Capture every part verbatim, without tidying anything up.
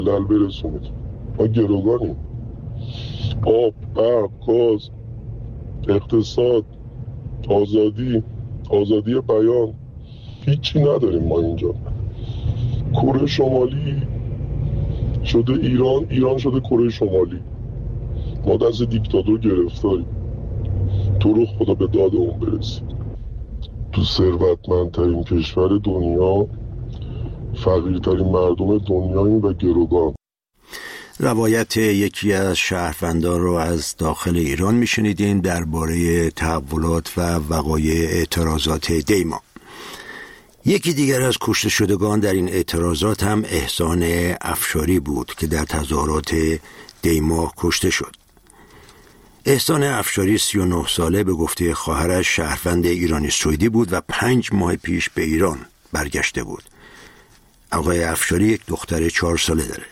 لل برسونید. ما گروگانیم. آب، برق، گاز، اقتصاد، آزادی، آزادی بیان، هیچی نداریم ما اینجا. کره شمالی شده ایران، ایران شده کره شمالی. ما دست دیکتاتور گرفتاریم. تو رو خدا به داد اون برسیم. تو ثروتمندترین کشور دنیا فقیرترین مردم دنیاییم و گروگان. روایت یکی از شهروندان رو از داخل ایران میشنیدیم درباره تحولات و وقایع اعتراضات دیما. یکی دیگر از کشته شدگان در این اعتراضات هم احسان افشاری بود که در تظاهرات دیما کشته شد. احسان افشاری سی و نه ساله به گفته خواهرش شهروند ایرانی سوئدی بود و پنج ماه پیش به ایران برگشته بود. آقای افشاری یک دختر چهار ساله داره.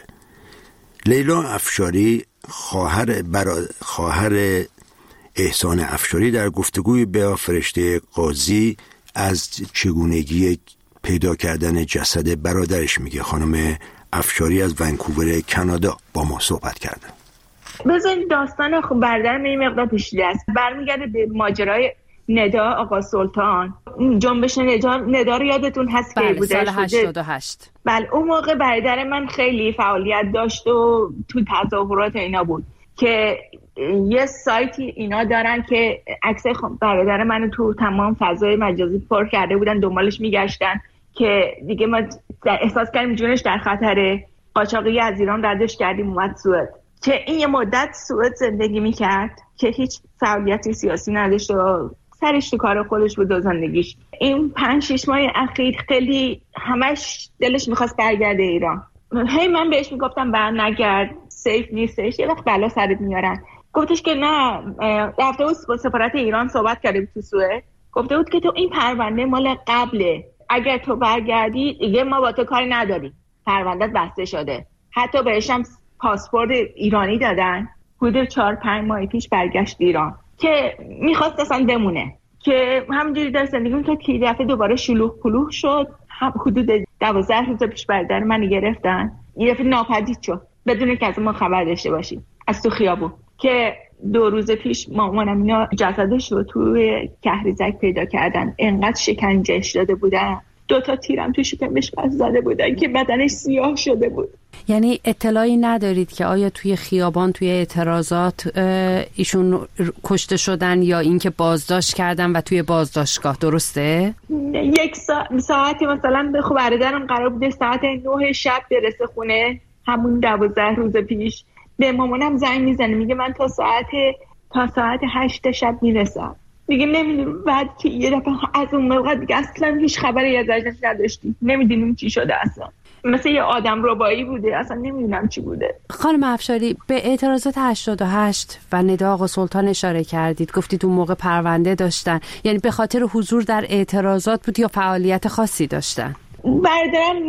لیلا افشاری خواهر برا... خواهر احسان افشاری در گفتگوی با فرشته قاضی از چگونگی پیدا کردن جسد برادرش میگه. خانم افشاری از ونکوور کانادا با ما صحبت کردن. بذارید داستان خب برادرم این مقدار پیچیده است. برمیگرده به ماجرای ندا آقا سلطان. جنبش ندا ندا رو یادتون هست که بوده سال هشتاد و هشت. بله اون موقع برادر من خیلی فعالیت داشت و تو تظاهرات اینا بود که یه سایتی اینا دارن که عکس برادر من تو تمام فضای مجازی پر کرده بودن، دنبالش میگشتن که دیگه ما احساس کردیم جونش در خطره. قاچاقی از ایران ردش کردیم اومد سوئد که این یه مدت سوئد زندگی میکرد که هیچ فعالیتی سیاسی نداشت و سرش تو کار خودش بود و زندگیش. این پنج شش ماه اخیر خیلی همش دلش میخواست برگرده ایران. هی من بهش میگفتم بر نگرد، سیف نیستش، یه وقت بلا سرت میارن. گفتش که نه. رفته بود با سفارت ایران صحبت کرده بود تو سوئد، گفته بود که تو این پرونده مال قبله، اگر تو برگردی دیگه ما با تو کاری نداریم، پروندهت بسته شده. حتی بهش هم پاسپورت ایرانی دادن. حدود چهار پنج ماه پیش برگشت ایران که میخواست اصلا بمونه، که همینجوری در زندگی میکرد که دفعه دوباره شلوغ پلوغ شد. حدود دوازده روز پیش برادر من گرفتن، یه دفعه ناپدید شد بدون که از ما خبر داشته باشیم از تو خیابون. که دو روز پیش مامانم اینا جسدش رو توی کهریزک پیدا کردن، انقدر شکنجهش داده بودن، دو تا تیرم تو شکمش پس زده بودن که بدنش سیاه شده بود. یعنی اطلاعی ندارید که آیا توی خیابان توی اعتراضات ایشون کشته شدن یا اینکه بازداشت کردن و توی بازداشتگاه، درسته؟ یک سا... ساعتی مثلا به برادرم قرار بوده ساعت نه شب برسه خونه، همون دوازده روز پیش. به مامانم زنگ میزنه میگه من تا ساعت تا ساعت هشت شب میرسم. دیگه نمیدونم بعد که یه دفعه از اون موقع دیگه اصلا هیچ خبری ازش نداشتیم، نمیدونیم چی شده اصلا. مثل یه آدم ربایی بوده، اصلا نمیدونم چی بوده. خانم افشاری به اعتراضات هشتاد و هشت و ندا آقا سلطان اشاره کردید، گفتید اون موقع پرونده داشتن، یعنی به خاطر حضور در اعتراضات بود یا فعالیت خاصی داشتن؟ برادرم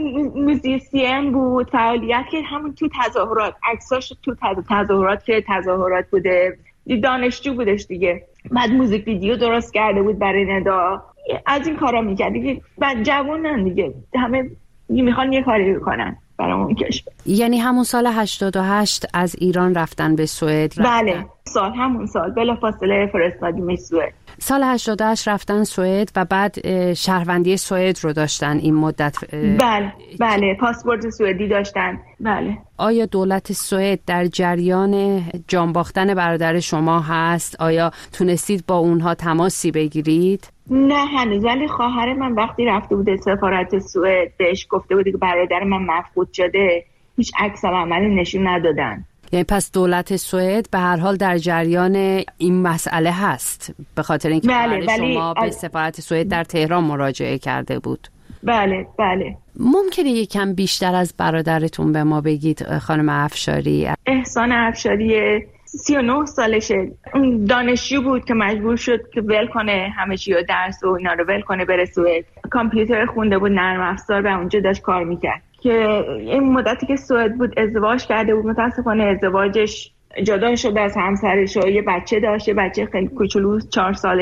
موزیسین بود، فعالیت که همون تو تظاهرات، عکساش تو تظاهرات که تظاهرات بوده، دانشجو بودش دیگه. بعد موزیک ویدیو درست کرده بود برای ندا، از این کارا میکرد دیگه. بعد جوانن دیگه، همه میخوان یه کاری بکنن برامون کشور. یعنی همون سال هشتاد و هشت از ایران رفتن به سوئد؟ بله سال همون سال بلافاصله فرستادیم سوئد. سال هشتاد و هشت رفتن سوئد و بعد شهروندی سوئد رو داشتن این مدت؟ بله بله پاسپورت سوئدی داشتن. بله. آیا دولت سوئد در جریان جان باختن برادر شما هست؟ آیا تونستید با اونها تماسی بگیرید؟ نه هنوز، ولی خواهر من وقتی رفته بود سفارت سوئد بهش گفته بود که برادر من مفقود شده، هیچ عکس العملی نشون ندادن. یعنی پس دولت سوئد به هر حال در جریان این مسئله هست، به خاطر اینکه بله، شما به از... سفارت سوئد در تهران مراجعه کرده بود. بله بله. ممکنه یکم بیشتر از برادرتون به ما بگید خانم افشاری؟ احسان افشاری سی و نه سالشه، اون دانشجو بود که مجبور شد که ول کنه همه چی و درس و اینا رو ول کنه بره سوئد. کامپیوتر خونده بود، نرم افزار، و اونجا داشت کار میکرد. که این مدتی که سوئد بود ازدواج کرده بود، متاسفانه ازدواجش جدا شد از همسرش و یه بچه داشت، یه بچه خیلی کوچولو چهار ساله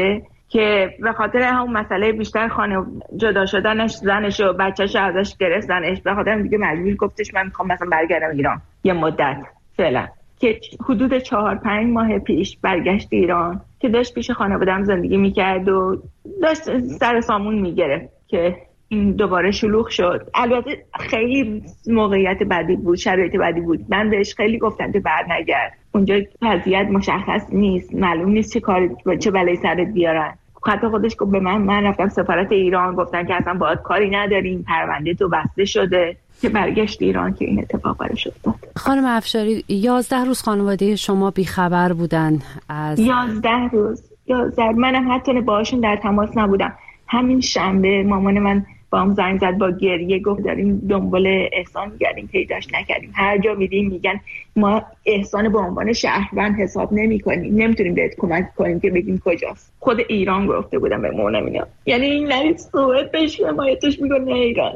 که به خاطر همون مسئله بیشتر خانه جدا شدنش، زنش و بچه‌ش ازش گرفت، زنش به خاطر دیگه مجبور گفتش من میخوام مثلا برگردم ایران یه مدت فعلا، که حدود چهار پنج ماه پیش برگشت ایران که داشت پیش خانواده‌ام زندگی میکرد و داشت سر سامون میگرفت که این دوباره شلوغ شد. البته خیلی موقعیت بدی بود، شرایط بدی بود. من بهش خیلی گفتم که برنگرد، اونجا وضعیت مشخص نیست، معلوم نیست چه کاری چه بلایی سرت بیارن. حتی خودش گفت به من من رفتم سفارت ایران گفتن که اصلا باهات کاری نداریم، پرونده تو بسته شده، که برگشت ایران که این اتفاق براش افتاد. خانم افشاری، یازده روز خانواده شما بیخبر بودن از یازده روز یازده منم حتی باهاشون در تماس نبودم. همین شنبه مامان من با هم زنگ زد با گریه، گفت داریم دنبال احسان می‌گردیم پیداش نکردیم، هر جا میریم میگن ما احسان به عنوان شهروند حساب نمی‌کنیم، نمیتونیم بهت کمک کنیم که بگیم کجاست. خود ایران گفته بودم به مامانم اینا، یعنی این نرید صحبت بهش حمایتش میکنه ایران.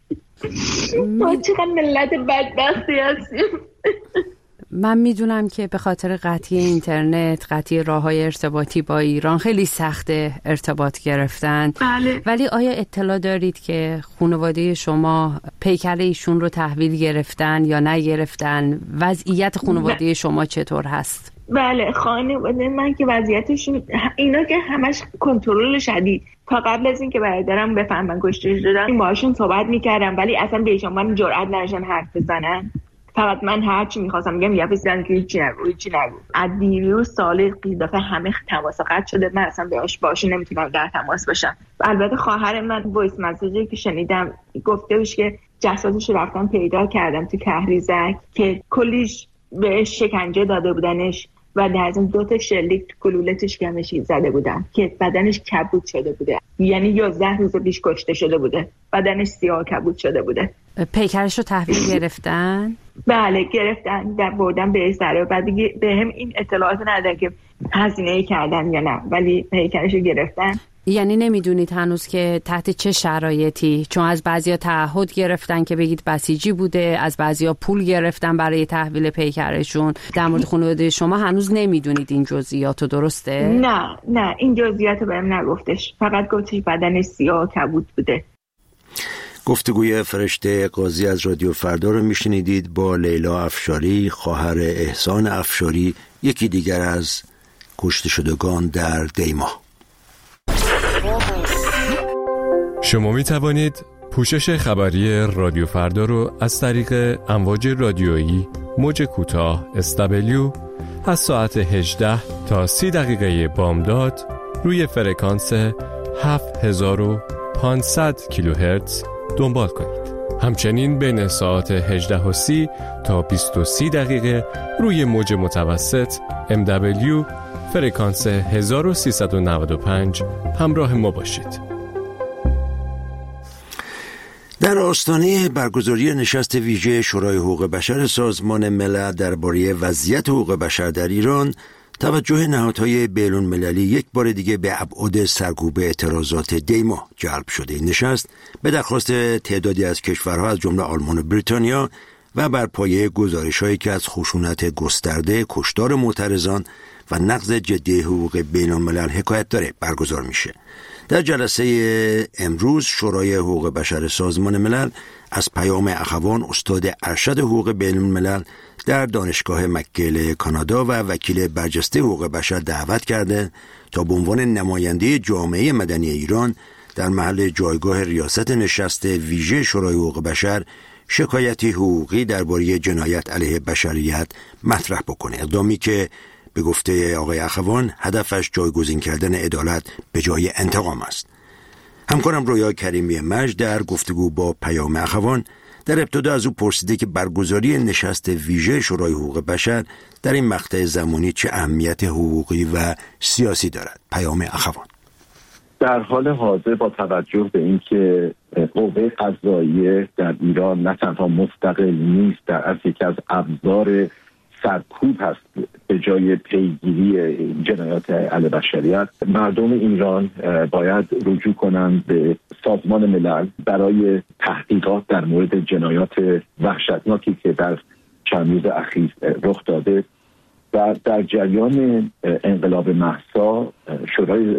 ما چقدر ملت بدبختی هستیم. من میدونم که به خاطر قطعی اینترنت، قطعی راه‌های ارتباطی با ایران خیلی سخته ارتباط گرفتن. بله. ولی آیا اطلاع دارید که خانواده شما پیکر ایشون رو تحویل گرفتن یا نگرفتن؟ وضعیت خانواده شما چطور هست؟ بله، خانواده من که وضعیتشون اینا که همش کنترل شدید. تا قبل از این که برادرم بفهمن کشته شدن باهاشون صحبت میکردم، ولی اصلا بهشون من جرئت نداشتن حرف بزنن. فقط من هر چی می‌خواستم میگم یه فیزن که هیچی نگو هیچی نگو. از دیروز سال قیدافه همه تماس قطع شده، من اصلا باهاش باشه نمیتونم در تماس باشم. البته خواهر من وایس مسیجی که شنیدم گفته بود که جسدش رو رفتم پیدا کردم تو کهریزک که کلیش بهش شکنجه داده بودنش و در از اون دو تا شلیک تو گلولتش گمشی زده بودن که بدنش کبود شده بوده، یعنی یازده روز پیش کشته شده بوده، بدنش سیاه کبود شده بوده. پیکرش رو تحویل گرفتن؟ بله گرفتن، در بردن به سر، بعد دیگه به هم این اطلاعات ندادن که هزینه کردن یا نه، ولی پیکرش رو گرفتن. یعنی نمیدونید هنوز که تحت چه شرایطی؟ چون از بعضیا تعهد گرفتن که بگید بسیجی بوده، از بعضیا پول گرفتن برای تحویل پیکرشون. در مورد خانواده شما هنوز نمیدونید این جزئیاتو، درسته؟ نه نه این جزئیاتو بهم نگفتش، فقط گفتش بدنش سیاه کبود بوده. گفتگوی فرشته قاضی از رادیو فردا رو میشنیدید با لیلا افشاری، خواهر احسان افشاری، یکی دیگر از کشته شدگان در دیما. شما می توانید پوشش خبری رادیو فردا رو از طریق امواج رادیویی موج کوتاه اس دبلیو از ساعت هجده تا سی دقیقه بامداد روی فرکانس هفت هزار و پانصد کیلوهرتز دنبال کنید. همچنین بین ساعت هجده و سی تا بیست و سه دقیقه روی موج متوسط ام دبلیو فرکانس هزار و سیصد و نود و پنج همراه ما باشید. در آستانه برگزاری نشست ویژه شورای حقوق بشر سازمان ملل درباره وضعیت حقوق بشر در ایران، توجه نهادهای بین‌المللی یک بار دیگه به ابعاد سرکوب اعتراضات دیما جلب شده. این نشست به درخواست تعدادی از کشورها از جمله آلمان و بریتانیا و بر پایه گزارش‌هایی که از خشونت گسترده، کشتار معترضان و نقض جدی حقوق بین‌الملل حکایت داره برگزار میشه. در جلسه امروز شورای حقوق بشر سازمان ملل از پیام اخوان استاد ارشد حقوق بین الملل در دانشگاه مکگیل کانادا و وکیل برجسته حقوق بشر دعوت کرده تا به عنوان نماینده جامعه مدنی ایران در محل جایگاه ریاست نشست ویژه شورای حقوق بشر شکایتی حقوقی درباره جنایت علیه بشریت مطرح بکنه. اقدامی که به گفته آقای اخوان هدفش جایگزین کردن عدالت به جای انتقام است. همکارم رویا کریمی مجد در گفتگو با پیام اخوان در ابتدا از او پرسیده که برگزاری نشست ویژه شورای حقوق بشر در این مقطع زمانی چه اهمیت حقوقی و سیاسی دارد. پیام اخوان: در حال حاضر با توجه به اینکه قوه قضاییه در ایران نه تنها مستقل نیست، در اصل یکی از ابزار سرکوب هست به جای پیگیری جنایات علیه بشریت، مردم ایران باید رجوع کنند به سازمان ملل برای تحقیقات در مورد جنایات وحشتناکی که در چند روز اخیر رخ داده و در جریان انقلاب مهسا شورای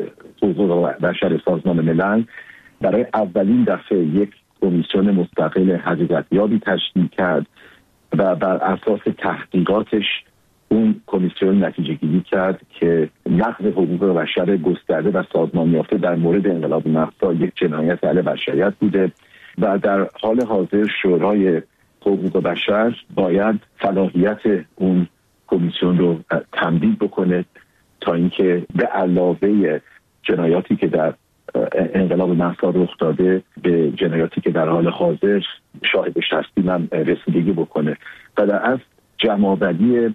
حقوق بشر سازمان ملل برای اولین دفعه یک کمیسیون مستقل حقیقتیابی تشکیل کرد و بر اساس تحقیقاتش اون کمیسیون نتیجه گیری کرد که نقض حقوق بشر گسترده و سازمان یافته در مورد انقلاب مهسا یک جنایت علیه بشریت بوده و در حال حاضر شورای حقوق بشر باید صلاحیت اون کمیسیون رو تمدید بکنه تا اینکه به علاوه جنایاتی که در انقلاب مهسا رخ داده به جنایاتی که در حال حاضر شاهدش هستیم هم رسیدگی بکنه و در اصل جمع‌آوری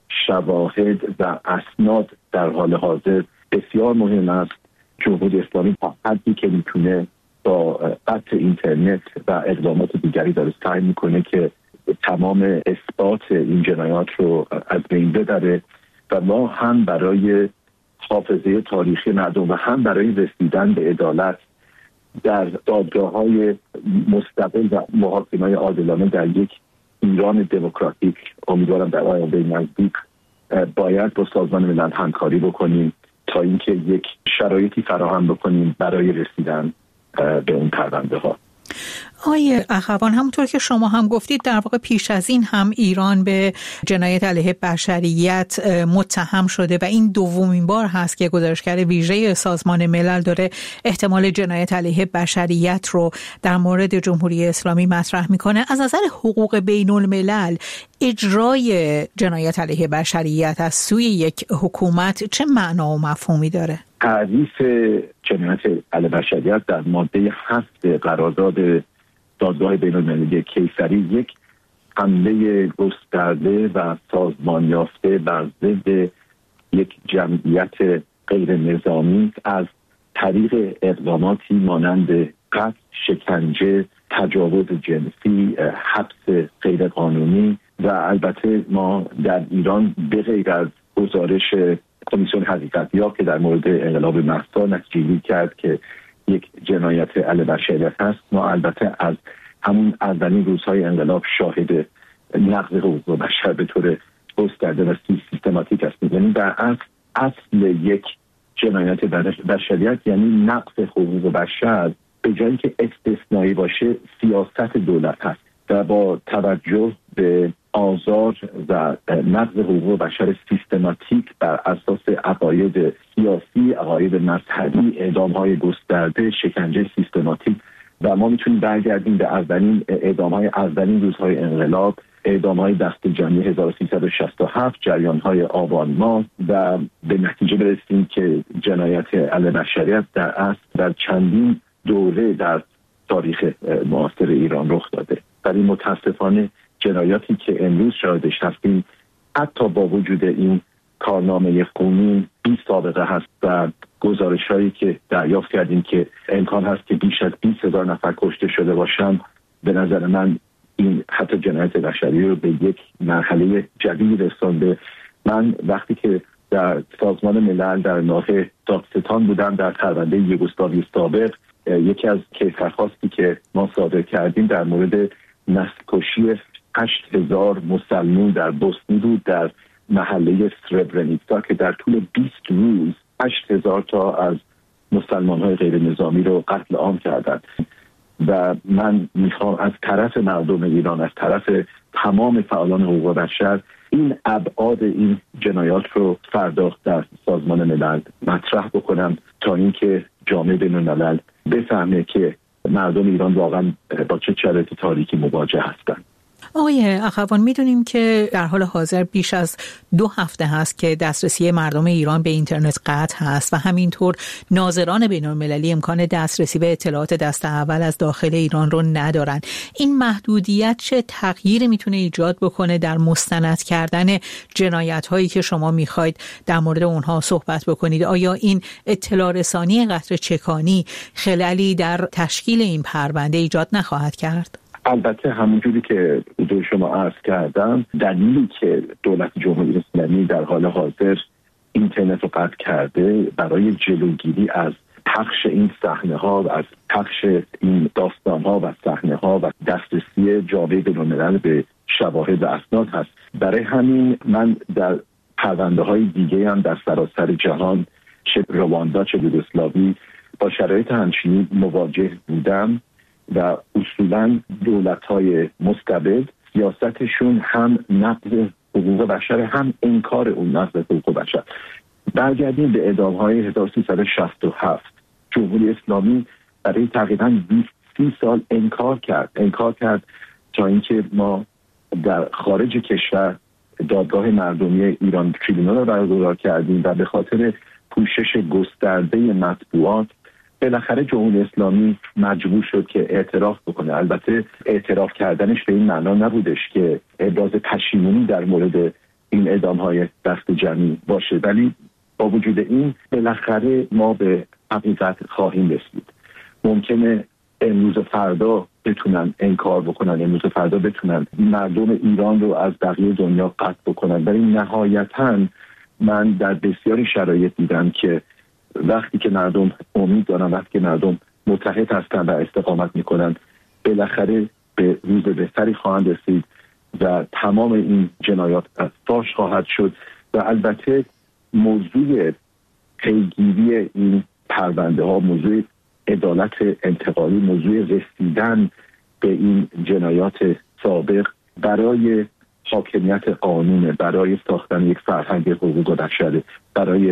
شواهد و اسناد در حال حاضر بسیار مهم است. جمهوری اسلامی تا حدی که میتونه با قطع اینترنت و اقدامات دیگری داره سعی میکنه که تمام اثبات این جنایات رو از بین ببره و ما هم برای حافظه تاریخی مردم و هم برای رسیدن به عدالت در دادگاه‌های مستقل و محاکمه‌های عادلانه در یک ایران دموکراتیک امیدوارم در آینده نزدیک باید با سازمان ملل همکاری بکنیم تا اینکه یک شرایطی فراهم بکنیم برای رسیدن به اون پرونده ها. آقای اخوان، همونطور که شما هم گفتید در واقع پیش از این هم ایران به جنایت علیه بشریت متهم شده و این دومین بار هست که گزارشگر ویژه سازمان ملل داره احتمال جنایت علیه بشریت رو در مورد جمهوری اسلامی مطرح میکنه. از نظر حقوق بین الملل اجرای جنایت علیه بشریت از سوی یک حکومت چه معنا و مفهومی داره؟ تعریف جنایت علیه بشریت در ماده هفت قرارداد دادگاه بین المللی کیسری یک حمله گسترده و سازمان یافته بر ضد یک جمعیت غیر نظامی از طریق اقداماتی مانند قتل، شکنجه، تجاوز جنسی، حبس غیر قانونی و البته ما در ایران به غیر از گزارش کمیسیون حقیقتیاب که در مورد انقلاب مهسا نتیجه کرد که یک جنایت علیه بشریت هست، ما البته از همون اولین روزهای انقلاب شاهد نقض حقوق بشر به طور گسترده و سیستماتیک هستیم. یعنی در اصل اصل یک جنایت بشریت یعنی نقض حقوق بشر به جایی که استثنایی باشه سیاست دولت هست و با توجه به آزار و نقض حقوق بشر سیستماتیک بر اساس عقاید سیاسی، عقاید مذهبی، اعدام‌های گسترده، شکنجه سیستماتیک و ما میتونیم برگردیم به اولین اعدام‌های اولین روزهای انقلاب، اعدام‌های دست جمعی هزار و سیصد و شصت و هفت، جریان‌های آبان ماه و به نتیجه برسیم که جنایت علیه بشریت در اصل در چندین دوره در تاریخ معاصر ایران رخ داده. ولی متاسفانه جنایاتی که امروز شاهدش هستیم حتی با وجود این کارنامه خونین بی سابقه هست و گزارش‌هایی که دریافت کردیم که امکان هست که بیش از بیست هزار نفر کشته شده باشن، به نظر من این حتی جنایت بشری رو به یک مرحله جدید رسانده. من وقتی که در سازمان ملل در ناحیه دادستان بودم در پرونده یوگسلاوی سابق، یکی از کیفرخواستی که ما صادر کردیم در مورد نسل کشی هشت هزار مسلمون در بوسنی بود در محله سربرنیتسا که در طول بیست روز هشت هزار تا از مسلمان‌های غیر نظامی رو قتل عام کردند و من میخوام از طرف مردم ایران، از طرف تمام فعالان حقوق بشر این ابعاد این جنایات رو فردا در سازمان ملل مطرح بکنم تا اینکه جامعه بین‌الملل بفهمه که مردم ایران واقعا با چه شرایط تاریکی مواجه هستند. آقای اخوان، میدونیم که در حال حاضر بیش از دو هفته هست که دسترسی مردم ایران به اینترنت قطع هست و همینطور ناظران بین المللی امکان دسترسی به اطلاعات دست اول از داخل ایران رو ندارن. این محدودیت چه تغییری میتونه ایجاد بکنه در مستند کردن جنایت هایی که شما میخواید در مورد اونها صحبت بکنید؟ آیا این اطلاع رسانی قطره چکانی خللی در تشکیل این پرونده ایجاد نخواهد کرد؟ البته همونجوری که دو شما عرض کردم، دلیلی که دولت جمهوری اسلامی در حال حاضر اینترنت رو قطع کرده برای جلوگیری از پخش این صحنه ها و از پخش این داستان ها و صحنه ها و دسترسی جامعه بین‌الملل به شواهد و اسناد هست. برای همین من در پرونده های دیگه هم در سراسر جهان چه رواندا چه یوگسلاوی با شرایط همچنین مواجه بودم و اصولاً دولت‌های مستبد سیاستشون هم نقض حقوق بشر هم انکار اون نقض حقوق بشر. برگردیم به اعدام‌های هزار و سیصد و شصت و هفت. جمهوری اسلامی برای تقریباً بیست سی سال انکار کرد انکار کرد تا اینکه ما در خارج کشور دادگاه مردمی ایران تریبونال را برگزار کردیم و به خاطر پوشش گسترده مطبوعات بالاخره جمهوری اسلامی مجبور شد که اعتراف بکنه. البته اعتراف کردنش به این معنا نبودش که ابراز پشیمونی در مورد این اعدام‌های دست جمعی باشه، ولی با وجود این بالاخره ما به حقیقت خواهیم رسید. ممکنه امروز و فردا بتونن انکار بکنن، امروز و فردا بتونن مردم ایران رو از بقیه دنیا قطع بکنن، ولی نهایتاً من در بسیاری شرایط دیدم که وقتی که مردم امید دارن، وقتی که مردم متحد هستن و استقامت میکنن، بالاخره به روز بهتری خواهند رسید و تمام این جنایات فاش خواهد شد. و البته موضوع پیگیری این پرونده ها، موضوع عدالت انتقالی، موضوع رسیدن به این جنایات سابق برای حاکمیت قانون، برای ساختن یک فرهنگ حقوق بشر، برای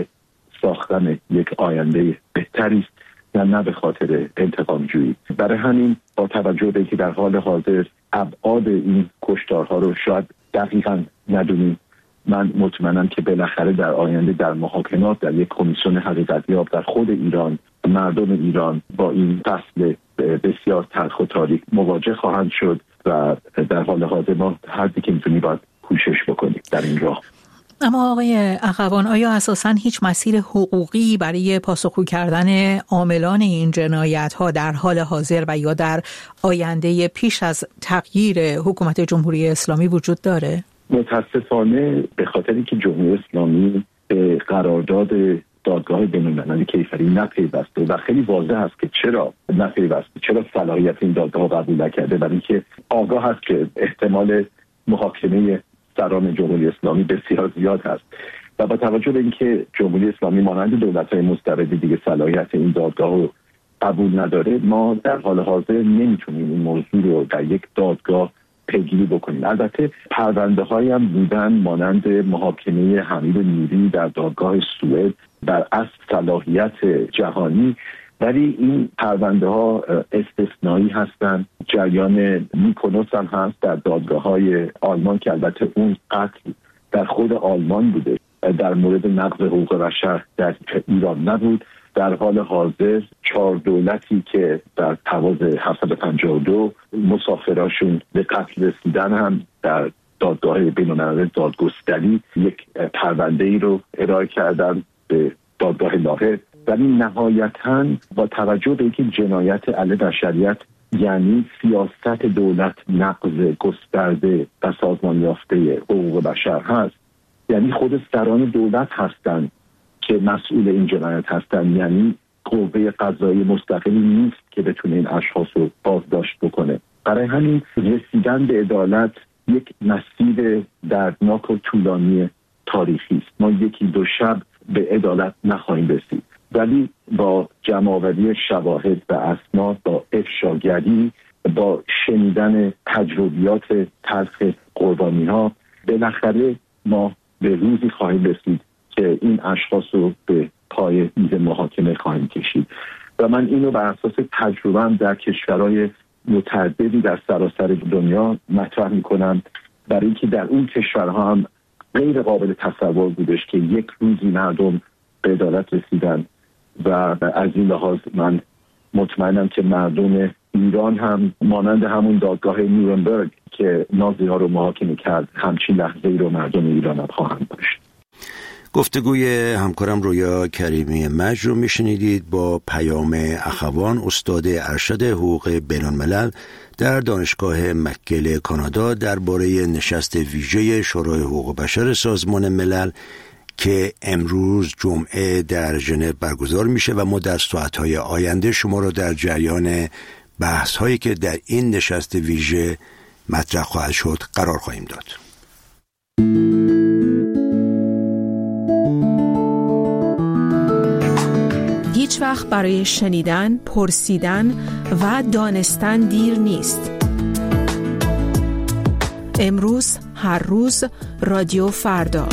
ساختن یک آینده بهتری است و نه به خاطر انتقام جویی. برای همین با توجه به اینکه در حال حاضر ابعاد این کشتارها رو شاید دقیقاً ندونیم، من مطمئنم که بالاخره در آینده در محاکمات در یک کمیسیون حقیقتیاب در خود ایران مردم ایران با این فصل بسیار تلخ و تاریک مواجه خواهند شد و در حال حاضر ما هر چی که میتونیم باید کوشش بکنیم در این راه. اما آقای اخوان، آیا اساساً هیچ مسیر حقوقی برای پاسخگو کردن عاملان این جنایت‌ها در حال حاضر و یا در آینده پیش از تغییر حکومت جمهوری اسلامی وجود داره؟ متاسفانه به خاطر اینکه جمهوری اسلامی به قرارداد دادگاه بین‌المللی کیفری نپیوسته و خیلی واضح است که چرا نپیوسته، چرا صلاحیت این دادگاه قبول نکرده، برای اینکه آگاه است که احتمال محاکمه سران جمهوری اسلامی بسیار زیاد هست و با توجه به اینکه جمهوری اسلامی مانند دولت‌های مستبد دیگه صلاحیت این دادگاه رو قبول نداره، ما در حال حاضر نمیتونیم این موضوع رو در یک دادگاه پیگیری بکنیم. البته پرونده هایی هم بودن مانند محاکمه حمید نوری در دادگاه سوئد بر اصل صلاحیت جهانی، ولی این پرونده ها استثنایی هستند. جریان میکونوس هم هست در دادگاه های آلمان که البته اون قتل در خود آلمان بوده، در مورد نقض حقوق بشر در ایران نبود. در حال حاضر چهار دولتی که در تواز هفتصد و پنجاه و دو مسافراشون به قتل رسیدن هم در دادگاه بین‌المللی دادگستری یک پرونده ای رو ارائه کردن به دادگاه لاهه. ولی نهایتاً با توجه به اینکه جنایت علیه بشریت یعنی سیاست دولت نقض گسترده و سازمان یافته حقوق بشر هست، یعنی خود سران دولت هستند که مسئول این جنایت هستند، یعنی قوه قضایی مستقلی نیست که بتونه این اشخاص رو بازداشت بکنه. برای همین رسیدن به عدالت یک مسیر دردناک و طولانی تاریخی است. ما یکی دو شب به عدالت نخواهیم رسید، ولی با جمع‌آوری شواهد و اسناد، با افشاگری، با شنیدن تجربیات تلخ قربانی‌ها، بالاخره ما به روزی خواهیم رسید که این اشخاص رو به پای میز محاکمه خواهیم کشید. و من اینو بر اساس تجربه‌ام در کشورهای متعددی در سراسر دنیا مطرح میکنم، برای اینکه در اون کشورها هم غیر قابل تصور بودش که یک روزی مردم به عدالت رسیدن و از این لحاظ من مطمئنم که مردم ایران هم مانند همون دادگاه نیورنبرگ که نازی ها رو محاکمه کرد همچین لحظه ای رو مردم ایران هم خواهند داشت. گفتگوی همکارم رویا کریمی مجد رو میشنیدید با پیام اخوان، استاد ارشد حقوق بین‌الملل در دانشگاه مکگیل کانادا درباره نشست ویژه شورای حقوق بشر سازمان ملل که امروز جمعه در ژنو برگزار میشه و ما در ساعت‌های آینده شما رو در جریان بحث‌هایی که در این نشست ویژه مطرح خواهد شد قرار خواهیم داد. هیچ وقت برای شنیدن، پرسیدن و دانستن دیر نیست. امروز، هر روز، رادیو فردا.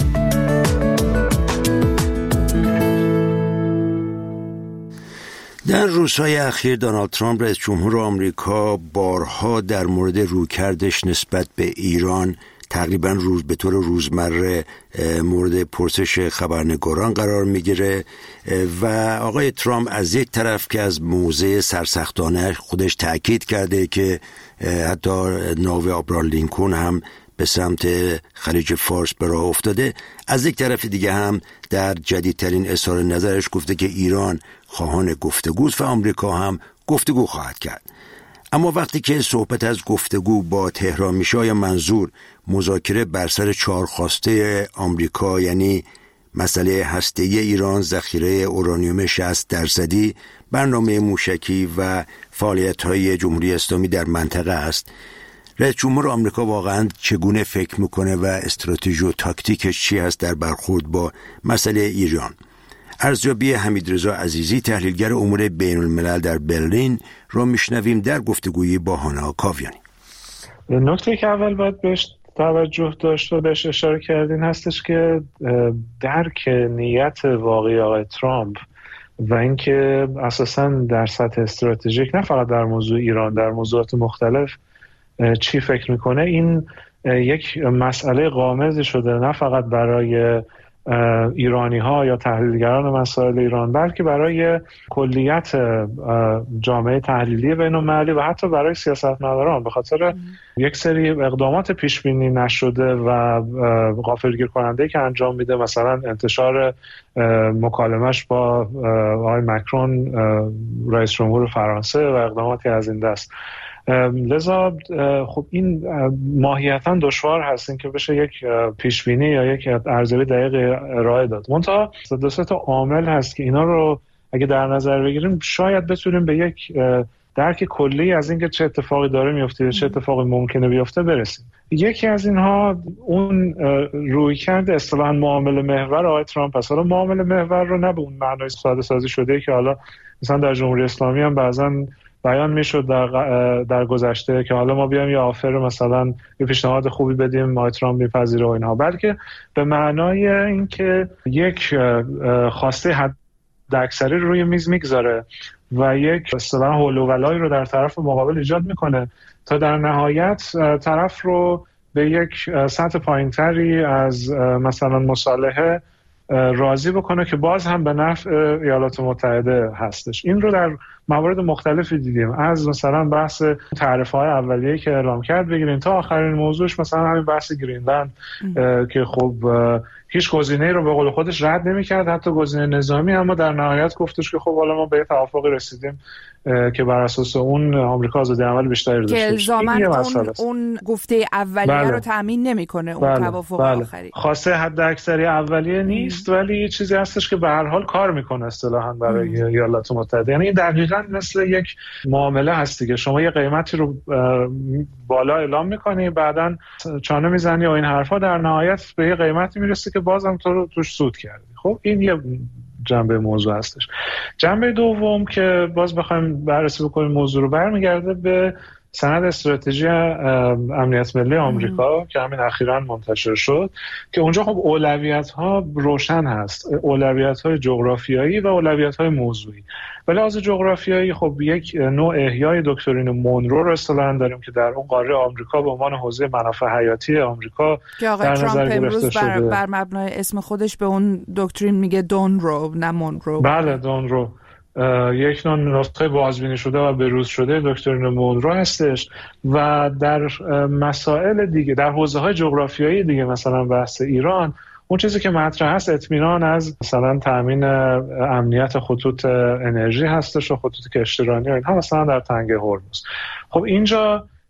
در روزهای اخیر دونالد ترامپ رئیس جمهور آمریکا بارها در مورد رویکردش نسبت به ایران تقریبا روز به طور روزمره مورد پرسش خبرنگاران قرار میگیره و آقای ترامپ از یک طرف که از موضع سرسختانه خودش تأکید کرده که حتی ناو آبرام لینکن هم به سمت خلیج فارس به راه افتاده، از یک طرف دیگه هم در جدیدترین اظهار نظرش گفته که ایران خواهان گفتگوست و آمریکا هم گفتگو خواهد کرد. اما وقتی که صحبت از گفتگو با تهران میشه، آیا منظور مذاکره بر سر چهار خواسته آمریکا، یعنی مسئله هسته‌ای ایران، ذخیره اورانیوم شصت درصدی، برنامه موشکی و فعالیت‌های جمهوری اسلامی در منطقه است؟ رئیس جمهور آمریکا واقعا چگونه فکر میکنه و استراتژی و تاکتیکش چی است در برخورد با مسئله ایران؟ ارزیابی حمیدرضا عزیزی، تحلیلگر امور بین الملل در برلین، را میشنویم در گفتگویی با هانا کاویانی. نکته که اول باید بهش توجه داشت و بهش اشاره کردین هستش که درک نیت واقعی آقای ترامپ و اینکه اساساً در سطح استراتژیک، نه فقط در موضوع ایران، در موضوعات مختلف چی فکر میکنه، این یک مسئله غامضی شده، نه فقط برای ایرانی ها یا تحلیلگران مسائل ایران، بلکه برای کلیت جامعه تحلیلی بین المللی و حتی برای سیاستمداران، به خاطر یک سری اقدامات پیش بینی نشده و غافلگیر کننده که انجام میده، مثلا انتشار مکالمش با آقای مکرون رئیس جمهور فرانسه و اقداماتی از این دست. لذا خب این ماهیتاً دشوار هست این که بشه یک پیشبینی یا یک ارزیابی دقیق ارائه داد. منتها دو سه تا عامل هست که اینا رو اگه در نظر بگیریم شاید بتونیم به یک درک کلی از اینکه چه اتفاقی داره میفته، چه اتفاقی ممکنه بیفته برسیم. یکی از اینها اون رویکرد اصطلاحاً معامله محور آقای ترامپ است. حالا معامله محور رو نه به اون معنای ساده سازی شده که حالا مثلا در جمهوری اسلامی هم بعضاً بیان میشد در در گذشته که حالا ما بیایم یه آفر مثلا یه پیشنهاد خوبی بدیم آقای ترامپ میپذیره و اینها، بلکه به معنای اینکه یک خواسته حداکثری روی میز میگذاره و یک اصطلاح حول و ولایی رو در طرف مقابل ایجاد میکنه تا در نهایت طرف رو به یک سطح پایینتری از مثلا مصالحه راضی بکنه که باز هم به نفع ایالات متحده هستش. این رو در موارد مختلفی دیدیم، از مثلا بحث تعرفه‌های اولیه‌ای که اعلام کرد بگیریم تا آخرین موضوعش مثلا همین بحث گرینلند که خب هیچ گزینه‌ای رو به قول خودش رد نمی‌کرد، حتی گزینه نظامی، اما در نهایت گفتش که خب حالا ما به توافقی رسیدیم که بر اساس اون آمریکا آزادی عمل بیشتری داشته باشه. که الزاماً اون اون گفته اولیه بله. رو تأمین نمی‌کنه اون بله. توافق بله. آخری. خواسته حداکثری اولیه نیست ام. ولی یه چیزی هستش که به هر حال کار می‌کنه اصطلاحاً برای ایالات متحده. یعنی دقیقاً مثل یک معامله هستی که شما یه قیمتی رو بالا اعلام می‌کنی، بعداً چانه می‌زنی و این حرفا، در نهایت به یه قیمتی میرسه که بازم تو رو توش سود کردی. خب این یه جنبه موضوع هستش. جنبه دوم که باز بخوایم بررسی بکنیم موضوع رو، برمیگرده به سند استراتژی امنیت ملی آمریکا که همین اخیراً منتشر شد که اونجا خب اولویت‌ها روشن هست، اولویت‌های جغرافیایی و اولویت‌های موضوعی. ولی از جغرافیایی خب یک نوع احیای دکترین مونرو رو اصطلاحاً داریم که در اون قاره آمریکا به عنوان حوزه منافع حیاتی آمریکا در نظر گرفته شده. بر, بر مبنای اسم خودش به اون دکترین میگه دونرو نه مونرو. بله دونرو، یک نوع نسخه بازبینی شده و بروز شده دکترین مونرو هستش و در مسائل دیگه، در حوزه‌های جغرافیایی دیگه، مثلا بحث ایران، اون چیزی که مطرح هست اطمینان از مثلا تامین امنیت خطوط انرژی هستش و خطوط کشتیرانی و اینها مثلا در تنگه هرمز. خب اینجا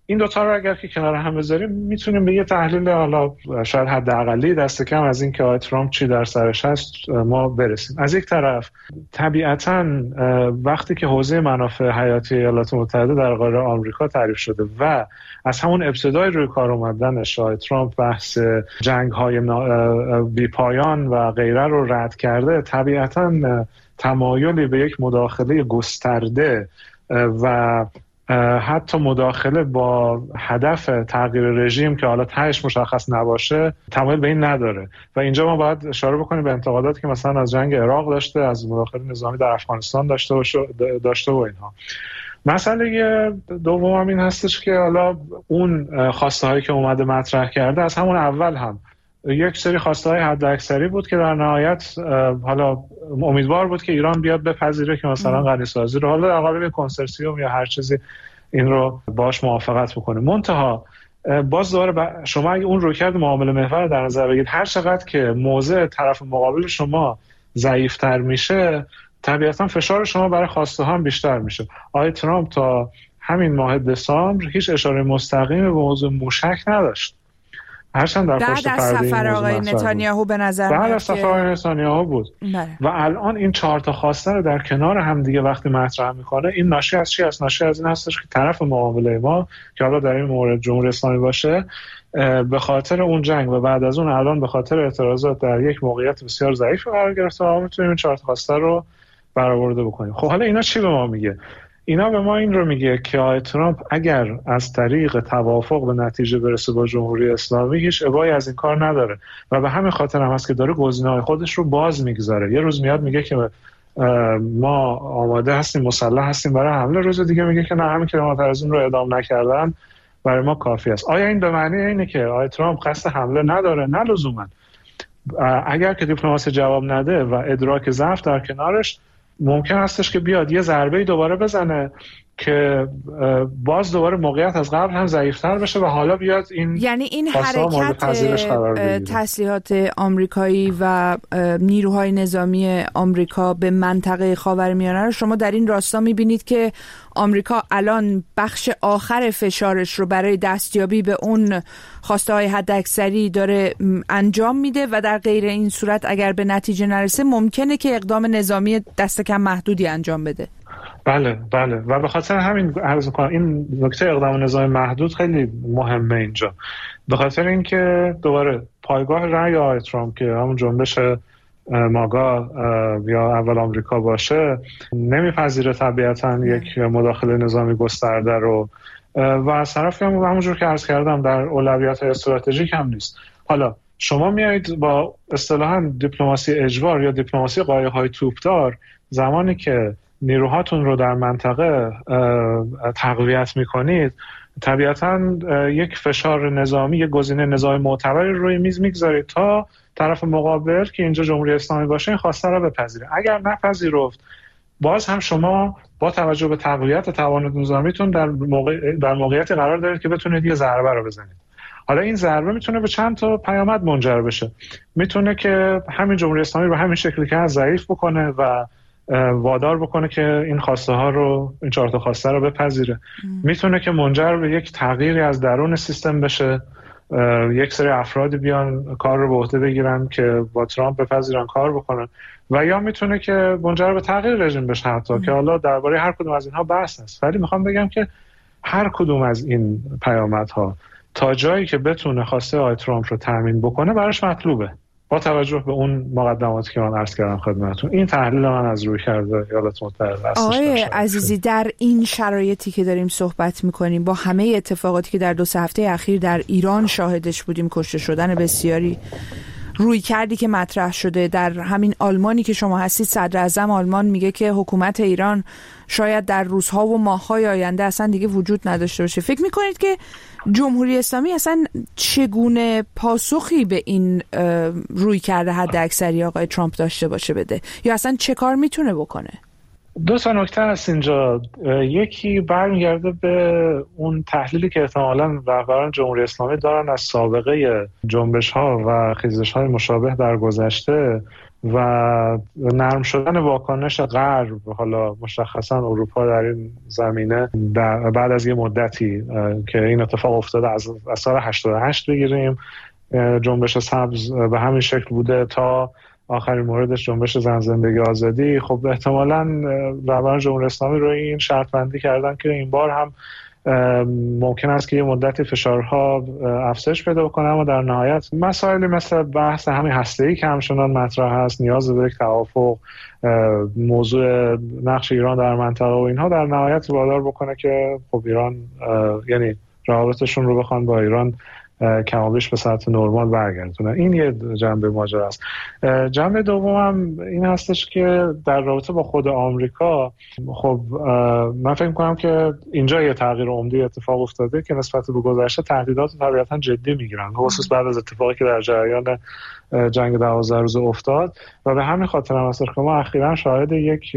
این دوتا رو اگر که کنار هم بذاریم میتونیم به یه تحلیل حالا شاید حداقلی دست کم از این که آقای ترامپ چی در سرش هست ما برسیم. از یک طرف طبیعتاً وقتی که حوزه منافع حیاتی ایالات متحده در قاره آمریکا تعریف شده و از همون ابتدای روی کار اومدنش آقای ترامپ بحث جنگ‌های بی‌پایان و غیره رو رد کرده، طبیعتاً تمایلی به یک مداخله گسترده و حتی مداخله با هدف تغییر رژیم که حالا تهش مشخص نباشه تمایل به این نداره. و اینجا ما باید اشاره بکنیم به انتقاداتی که مثلا از جنگ عراق داشته، از مداخله نظامی در افغانستان داشته و داشته و اینها. مسئله دوم هم این هستش که حالا اون خواسته هایی که اومده مطرح کرده از همون اول هم یک سری خواسته های حد اکثری بود که در نهایت حالا امیدوار بود که ایران بیاد بپذیره که مثلا غنی‌سازی رو حالا در قالب کنسرسیوم یا هر چیزی این رو باش موافقت بکنه. منتها باز دوباره شما اگه اون رویکرد معامله محور در نظر بگیرید، هر چقدر که موضع طرف مقابل شما ضعیف‌تر میشه طبیعتا فشار شما برای خواسته ها هم بیشتر میشه. آقای ترامپ تا همین ماه دسامبر هیچ اشاره مستقیمی به موضوع موشک نداشت. هرچند در بعد از سفر آقای نتانیاهو به نظر بعد از سفر آقای نتانیاهو بود بله. و الان این چهار تا خواسته رو در کنار هم دیگه وقتی مطرح میکنه، این ناشی از چی است؟ ناشی از این هستش که طرف معامله ما که حالا در این مورد جمهوری اسلامی باشه به خاطر اون جنگ و بعد از اون الان به خاطر اعتراضات در یک موقعیت بسیار ضعیف قرار گرفته و ما میتونیم این چهار تا خواسته رو برآورده بکنیم. خب حالا اینا چی به ما میگه؟ اینا به ما این رو میگه که آقای ترامپ اگر از طریق توافق به نتیجه برسه با جمهوری اسلامی هیچ ابایی از این کار نداره و به همین خاطر هم هست که داره گزینه‌های خودش رو باز میگذاره. یه روز میاد میگه که ما آماده هستیم، مسلح هستیم برای حمله، روز دیگه میگه که نه، همین کلمات از این رو اعدام نکردن برای ما کافی است. آیا این به معنی اینه که آقای ترامپ قصد حمله نداره؟ نه لزوما. اگر که دیپلماسی جواب نده و ادراک ضعف در کنارش، ممکن هستش که بیاد یه ضربه دوباره بزنه که باز دوباره موقعیت از قبل هم ضعیف‌تر بشه و حالا بیاد این یعنی این حرکت تسلیحات آمریکایی و نیروهای نظامی آمریکا به منطقه خاورمیانه رو شما در این راستا می‌بینید که آمریکا الان بخش آخر فشارش رو برای دستیابی به اون خواسته‌های حداکثری داره انجام میده و در غیر این صورت اگر به نتیجه نرسه ممکنه که اقدام نظامی دست کم محدودی انجام بده. بله بله و به خاطر همین عرض می‌کنم این نکته اقدام نظامی محدود خیلی مهمه اینجا، به خاطر اینکه دوباره پایگاه رأی آقای ترامپ که همون جنبش ماگا یا اول آمریکا باشه نمیپذیره طبیعتا یک مداخله نظامی گسترده رو و از طرفی هم همونجور که عرض کردم در اولویت‌های استراتژیک هم نیست. حالا شما میایید با اصطلاحاً دیپلماسی اجبار یا دیپلماسی قایق‌های توپدار، زمانی که نیروهاتون رو در منطقه تقویت میکنید طبیعتاً یک فشار نظامی، یک گزینه نظامی معتبری روی میز میگذارید تا طرف مقابل که اینجا جمهوری اسلامی باشه این خواسته رو بپذیره. اگر نپذیرفت باز هم شما با توجه به تقویت توان نظامیتون در موقع در موقعیتی قرار دارید که بتونید یه ضربه رو بزنید. حالا این ضربه میتونه به چند تا پیامد منجر بشه. میتونه که همین جمهوری اسلامی رو همین شکلی که هست ضعیف بکنه و وادار بکنه که این خواسته ها رو، این چهار تا خواسته رو بپذیره. میتونه که منجر به یک تغییری از درون سیستم بشه، یک سری افرادی بیان کار رو به عهده بگیرن که با ترامپ بپذیرن کار بکنن و یا میتونه که منجر به تغییر رژیم بشه حتی که حالا درباره هر کدوم از اینها بحث هست. ولی میخوام بگم که هر کدوم از این پیامدها تا جایی که بتونه خواسته آقای ترامپ رو تامین بکنه براش مطلوبه، با توجه به اون مقدماتی که من عرض کردم خدمتتون. این تحلیل من از روی کرده ایالات متحده است. آقای عزیزی، در این شرایطی که داریم صحبت میکنیم با همه اتفاقاتی که در دو سه هفته اخیر در ایران شاهدش بودیم، کشته شدن بسیاری، روی کردی که مطرح شده در همین آلمانی که شما هستید، صدر اعظم آلمان میگه که حکومت ایران شاید در روزها و ماه‌های آینده اصلا دیگه وجود نداشته باشه. فکر میکنید که جمهوری اسلامی اصلا چگونه پاسخی به این روی کرده حد اکثری آقای ترامپ داشته باشه بده، یا اصلا چه کار میتونه بکنه؟ دو تا نکته هست اینجا. یکی برمیگرده به اون تحلیلی که احتمالاً رهبران جمهوری اسلامی دارن از سابقه جنبش‌ها و خیزش‌های مشابه در گذشته و نرم شدن واکنش غرب، حالا مشخصاً اروپا در این زمینه در بعد از یه مدتی که این اتفاق افتاده، از از سال هشتاد و هشت بگیریم جنبش سبز به همین شکل بوده تا آخرین موردش جنبش زن زندگی آزادی. خب احتمالاً رهبران جمهوری اسلامی رو این شرط بندی کردن که این بار هم ممکن است که یه مدتی فشارها افزایش پیدا کنه، اما در نهایت مسائلی مثل بحث همین هسته‌ای که همچنان مطرح هست، نیاز به یک توافق، موضوع نقش ایران در منطقه و اینها در نهایت وادار بکنه که خب ایران یعنی روابطشون رو بخوان با ایران کمابیش به سطح نرمال برگردونه. این یه جنبه ماجرا است. جنبه دومم این هستش که در رابطه با خود آمریکا، خب من فکر می‌کنم که اینجا یه تغییر عمده اتفاق افتاده که نسبت به گذشته تهدیدات طبیعتاً جدی میگیرن، خصوص بعد از اتفاقی که در جریان جنگ دوازده روزه افتاد و به همین خاطر هم است که ما اخیراً شاهد یک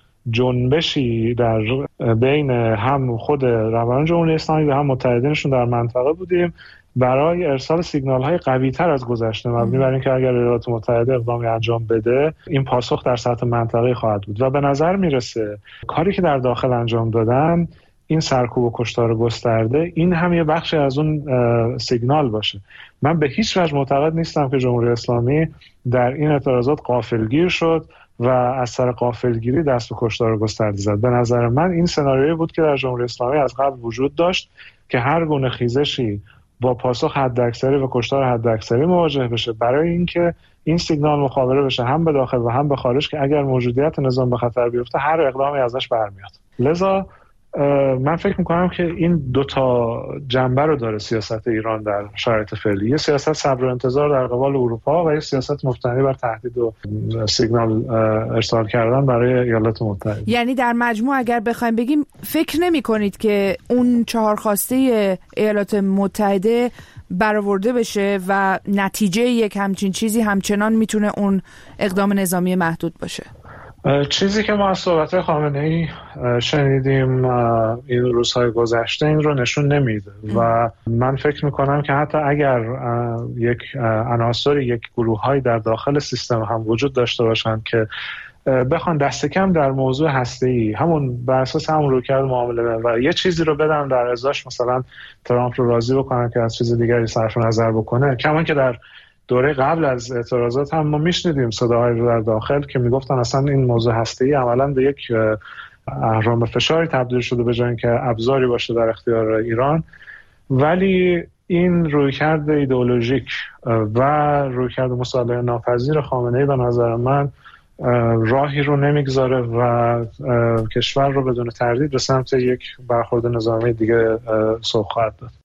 جنبشی در بین هم خود رهبران جمهوری اسلامی و هم متحدینشون در منطقه بودیم برای ارسال سیگنال‌های قوی‌تر از گذشته، مبنی بر اینکه اگر ایالات متحده اقدامی انجام بده این پاسخ در سطح منطقه‌ای خواهد بود و به نظر میرسه کاری که در داخل انجام دادن، این سرکوب و کشتار گسترده، این هم یه بخشی از اون سیگنال باشه. من به هیچ وجه معتقد نیستم که جمهوری اسلامی در این اعتراضات غافلگیر شد و از سر غافلگیری دست به کشتار گسترده زد. به نظر من این سناریویی بود که در جمهوری اسلامی از قبل وجود داشت که هر گونه خیزشی با پاسخ حداکثری و کشتار حداکثری مواجه بشه، برای اینکه این سیگنال مخابره بشه هم به داخل و هم به خارج که اگر موجودیت نظام به خطر بیفته هر اقدامی ازش برمیاد. لذا من فکر میکنم که این دو تا جنبه رو داره سیاست ایران در شرایط فعلی، یه سیاست صبر و انتظار در قبال اروپا و یه سیاست مبتنی بر تهدید و سیگنال ارسال کردن برای ایالات متحده. یعنی در مجموع اگر بخوایم بگیم فکر نمی کنید که اون چهار خواسته ایالات متحده برآورده بشه و نتیجه یک همچین چیزی همچنان میتونه اون اقدام نظامی محدود باشه؟ چیزی که ما از صحبت خامنه‌ای شنیدیم این روزهای گذشته این رو نشون نمیده و من فکر میکنم که حتی اگر یک عناصر یک گروه‌هایی در داخل سیستم هم وجود داشته باشند که بخوان دست کم در موضوع هسته‌ای همون بر اساس همون رویکرد معامله و یه چیزی رو بدن در ازاش، مثلا ترامپ رو راضی بکنن که از چیز دیگری صرف نظر بکنه، کما که در دوره قبل از اعتراضات هم ما میشنیدیم صداهایی رو در داخل که میگفتن اصلا این موضوع هسته‌ای عملاً به یک اهرام فشاری تبدیل شده به جای اینکه ابزاری باشه در اختیار ایران. ولی این رویکرد ایدئولوژیک و رویکرد مصالحه ناپذیر خامنه‌ای به نظر من راهی رو نمیگذاره و کشور رو بدون تردید به سمت یک برخورد نظامی دیگه سوق خواهد داد.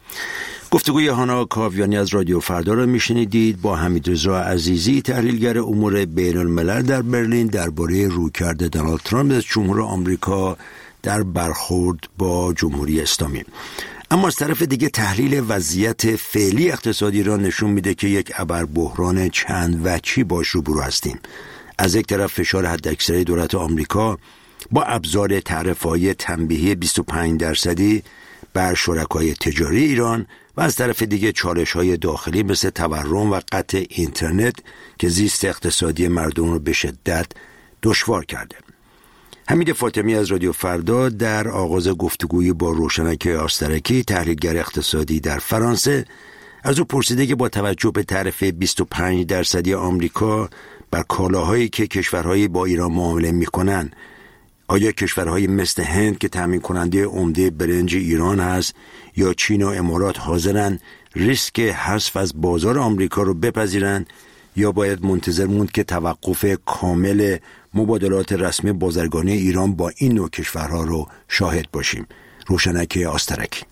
گفتگوی هانا کاویانی از رادیو فردا را میشنیدید با حمیدرضا عزیزی، تحلیلگر امور بین الملل در برلین، درباره رویکرد دونالد ترامپ از جمهور آمریکا در برخورد با جمهوری اسلامی. اما از طرف دیگه تحلیل وضعیت فعلی اقتصادی را نشون میده که یک ابربحران چند وجهی باش روبرو هستیم. از یک طرف فشار حداکثری دولت آمریکا با ابزار تعرفه‌های تنبیهی بیست و پنج درصدی بر شرکای تجاری ایران و از طرف دیگه چالش‌های داخلی مثل تورم و قطع اینترنت که زیست اقتصادی مردم رو به شدت دشوار کرده. حمید فاطمی از رادیو فردا در آغاز گفتگوی با روشنک آسترکی، تحلیلگر اقتصادی در فرانسه، از او پرسیده که با توجه به تعرفه بیست و پنج درصدی آمریکا بر کالاهایی که کشورهای با ایران معامله می‌کنن، آیا کشورهای مثل هند که تامین کننده عمده برنج ایران هست یا چین و امارات حاضرن ریسک حذف از بازار آمریکا رو بپذیرن یا باید منتظر موند که توقف کامل مبادلات رسمی بازرگانی ایران با این نوع کشورها رو شاهد باشیم؟ روشنک آسترکی.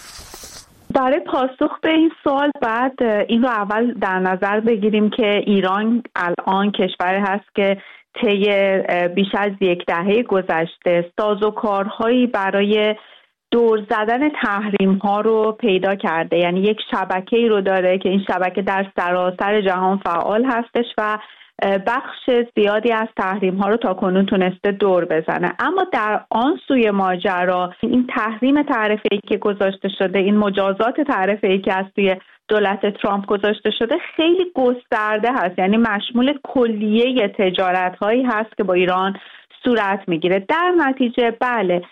برای پاسخ به این سوال بعد این رو اول در نظر بگیریم که ایران الان کشوری هست که طی بیش از یک دهه گذشته سازوکارهایی برای دور زدن تحریم ها رو پیدا کرده، یعنی یک شبکه‌ای رو داره که این شبکه در سراسر جهان فعال هستش و بخش زیادی از تحریم ها رو تا کنون تونسته دور بزنه. اما در آن سوی ماجرا این تحریم تعرفه‌ای که گذاشته شده، این مجازات تعرفه‌ای که از توی دولت ترامپ گذاشته شده خیلی گسترده هست، یعنی مشمول کلیه تجارت هایی هست که با ایران صورت میگیره. در نتیجه بله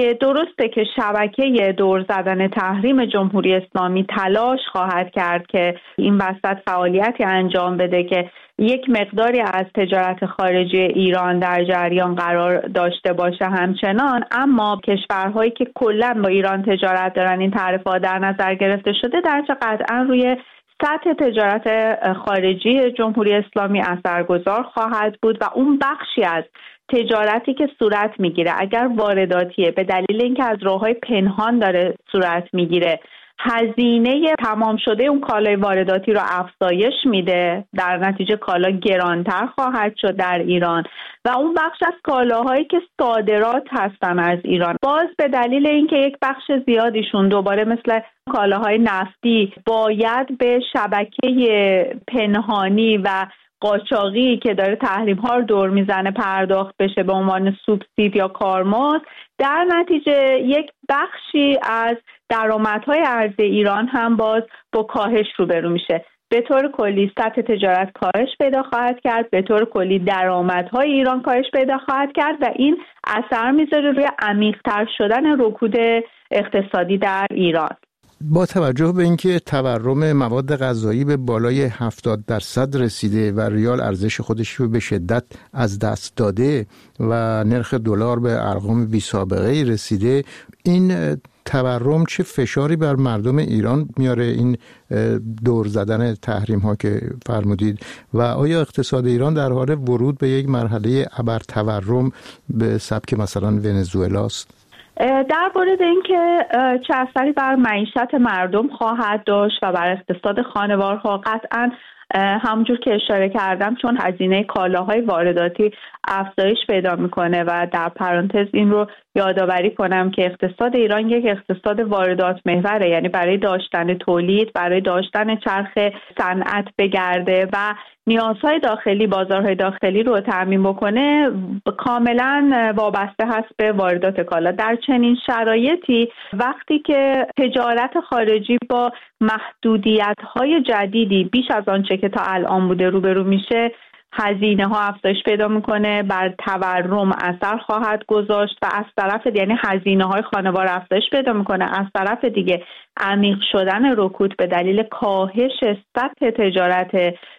درسته که شبکه دور زدن تحریم جمهوری اسلامی تلاش خواهد کرد که این وسط فعالیتی انجام بده که یک مقداری از تجارت خارجی ایران در جریان قرار داشته باشه همچنان، اما کشورهایی که کلاً با ایران تجارت دارن این تعرفه‌ها در نظر گرفته شده در چه قطعاً روی سطح تجارت خارجی جمهوری اسلامی اثرگذار خواهد بود و اون بخشی از تجارتی که صورت میگیره اگر وارداتیه به دلیل اینکه از راههای پنهان داره صورت میگیره هزینه تمام شده اون کالای وارداتی رو افزایش میده، در نتیجه کالا گرانتر خواهد شد در ایران و اون بخش از کالاهایی که صادرات هستن از ایران باز به دلیل اینکه یک بخش زیادیشون دوباره مثل کالاهای نفتی باید به شبکه پنهانی و قاچاقی که داره تحریم ها رو دور میزنه پرداخت بشه به عنوان سوبسید یا کارمزد، در نتیجه یک بخشی از درآمدهای ارزی ایران هم باز با کاهش روبرو میشه. به طور کلی سطح تجارت کاهش پیدا خواهد کرد، به طور کلی درآمدهای ایران کاهش پیدا خواهد کرد و این اثر میذاره روی عمیق‌تر شدن رکود اقتصادی در ایران. با توجه به اینکه تورم مواد غذایی به بالای هفتاد درصد رسیده و ریال ارزش خودش رو به شدت از دست داده و نرخ دلار به ارقام بی سابقه رسیده، این تورم چه فشاری بر مردم ایران میاره، این دور زدن تحریم ها که فرمودید، و آیا اقتصاد ایران در حال ورود به یک مرحله ابر تورم به سبک مثلا ونزوئلاست؟ در مورد اینکه چه اثری بر معیشت مردم خواهد داشت و بر اقتصاد خانوارها، قطعاً همونجور که اشاره کردم چون هزینه کالاهای وارداتی افزایش پیدا میکنه و در پرانتز این رو یادآوری کنم که اقتصاد ایران یک اقتصاد واردات محوره، یعنی برای داشتن تولید، برای داشتن چرخ صنعت بگرده و نیازهای داخلی، بازارهای داخلی رو تامین بکنه کاملا وابسته هست به واردات کالا. در چنین شرایطی وقتی که تجارت خارجی با محدودیت‌های جدیدی بیش از آنچه که تا الان بوده روبرو میشه، هزینه ها افزایش پیدا میکنه، بر تورم اثر خواهد گذاشت و از طرف یعنی هزینه های خانوار افزایش پیدا میکنه، از طرف دیگه عمیق شدن رکود به دلیل کاهش سطح تجارت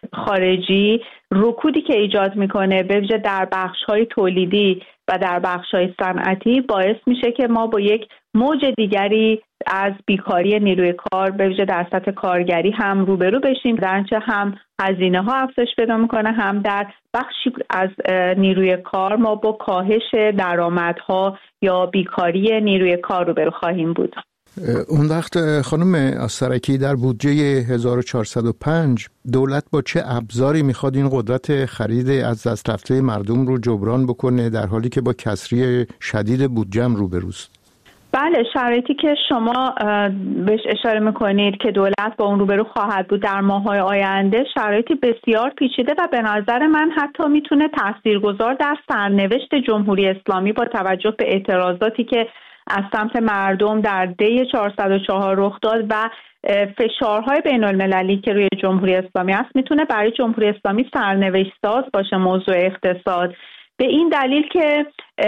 خارجی، رکودی که ایجاد میکنه به ویژه در بخش های تولیدی و در بخش های صنعتی باعث میشه که ما با یک موج دیگری از بیکاری نیروی کار به ویژه در سطح کارگری هم روبرو بشیم، درنچه هم هزینه ها افزایش پیدا میکنه، هم در بخشی از نیروی کار ما با کاهش درآمدها یا بیکاری نیروی کار روبرو خواهیم بود. اون وقت خانم آسترکی در بودجه هزار و چهارصد و پنج دولت با چه ابزاری میخواد این قدرت خرید از دست رفته مردم رو جبران بکنه در حالی که با کسری شدید بودجه روبروست؟ بله، شرایطی که شما بهش اشاره میکنید که دولت با اون روبرو خواهد بود در ماه‌های آینده شرایطی بسیار پیچیده و به نظر من حتی میتونه تاثیرگذار در سرنوشت جمهوری اسلامی با توجه به اعتراضاتی که از سمت مردم در دی چهارصد و چهار رخ داد و فشارهای بین المللی که روی جمهوری اسلامی است، میتونه برای جمهوری اسلامی سرنوشت ساز باشه موضوع اقتصاد، به این دلیل که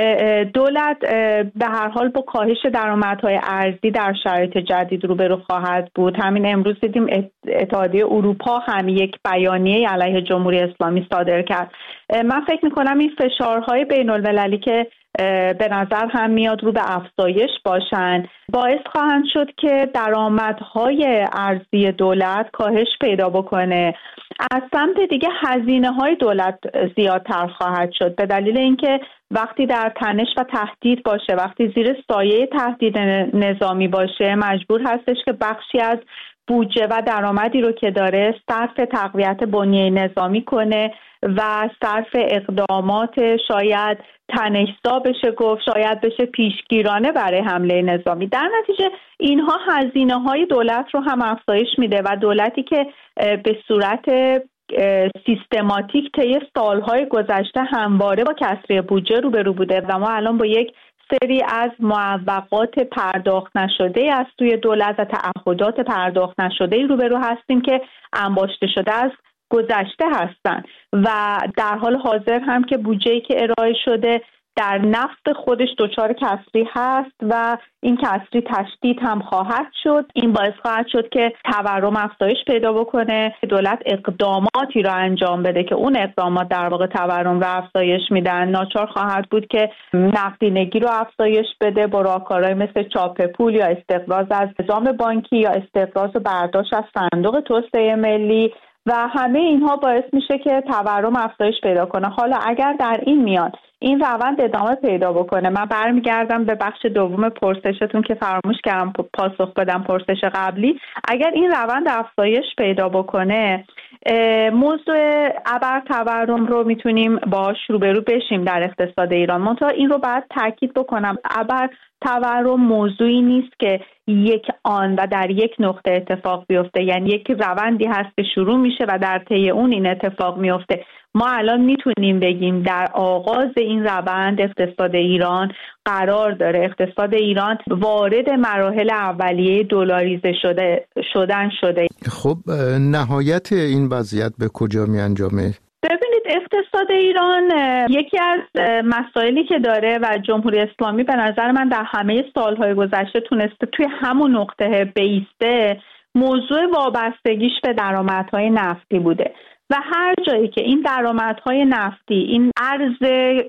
دولت به هر حال با کاهش درآمدهای ارزی در شرایط جدید روبرو خواهد بود. همین امروز دیدیم اتحادیه اروپا هم یک بیانیه علیه جمهوری اسلامی صادر کرد. من فکر میکنم این فشارهای بین المللی که به نظر هم میاد رو به افزایش باشن باعث خواهند شد که درآمدهای ارزی دولت کاهش پیدا بکنه. از سمت دیگه هزینه های دولت زیادتر خواهد شد به دلیل اینکه وقتی در تنش و تهدید باشه، وقتی زیر سایه تهدید نظامی باشه، مجبور هستش که بخشی از بودجه و درآمدی رو که داره صرف تقویت بنیه نظامی کنه و صرف اقدامات شاید تنش‌زا بشه گفت، شاید بشه پیشگیرانه برای حمله نظامی. در نتیجه اینها هزینه‌های دولت رو هم افزایش میده و دولتی که به صورت سیستماتیک طی سالهای گذشته همواره با کسری بودجه روبرو بوده و ما الان با یک سری از معوقات پرداخت نشده از سوی دولت و تعهدات پرداخت نشده روبرو هستیم که انباشته شده از گذشته هستند و در حال حاضر هم که بودجه‌ای که ارائه شده در نفس خودش دچار کسری هست و این کسری تشدید هم خواهد شد. این باعث خواهد شد که تورم افزایش پیدا بکنه، دولت اقداماتی را انجام بده که اون اقدامات در واقع تورم را افزایش میدن. ناچار خواهد بود که نقدینگی رو افزایش بده با راهکارهای مثل چاپ پول یا استقراض از نظام بانکی یا استقراض و برداشت از صندوق توسعه ملی و همه اینها باعث میشه که تورم افزایش پیدا کنه. حالا اگر در این میان این روند ادامه پیدا بکنه، من برمیگردم به بخش دوم پرسشتون که فراموش کردم پاسخ بدم پرسش قبلی، اگر این روند افزایش پیدا بکنه موضوع ابر تورم رو میتونیم باش روبرو بشیم در اقتصاد ایران. منتها این رو باید تاکید بکنم، ابر تورم موضوعی نیست که یک آن و در یک نقطه اتفاق بیفته، یعنی یک روندی هست که شروع میشه و در طی اون این اتفاق میفته. ما الان میتونیم بگیم در آغاز این روند اقتصاد ایران قرار داره، اقتصاد ایران وارد مراحل اولیه دلاریزه شده شدن شده. خب نهایت این وضعیت به کجا می انجامه؟ ببینید اقتصاد ایران یکی از مسائلی که داره و جمهوری اسلامی به نظر من در همه سالهای گذشته تونسته توی همون نقطه بیسته، موضوع وابستگیش به درآمدهای نفتی بوده و هر جایی که این درآمدهای نفتی، این ارز